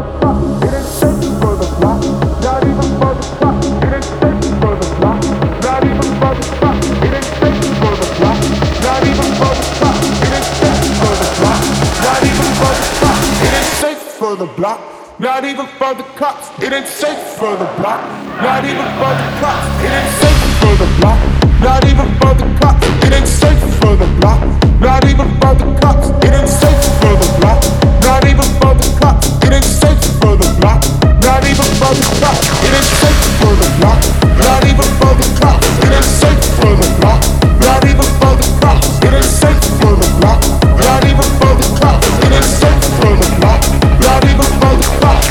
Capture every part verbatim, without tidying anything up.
the clock. It ain't safe for the block. Not even for the clock. It ain't safe for the block. Not even for the clock. It ain't safe for the block. Not even for the clock. It ain't safe for the block. Not even for the clock. It ain't safe for the block. Not even for the cops. It ain't safe for the block. Not even for the cops. It ain't safe for the block. Not even for the cops. It ain't safe for the block. Not even for the cops. It ain't safe for the block. Not even for the cops. It ain't safe for the block. Not even for the cops. It ain't safe for the block. Not even for the cops. It ain't safe for the block. Not even for the cops. It ain't safe for the block. Not even for the cops. It ain't safe for the block. Not even for the cops.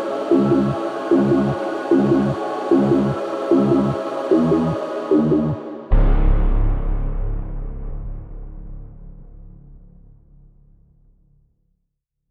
Thank you.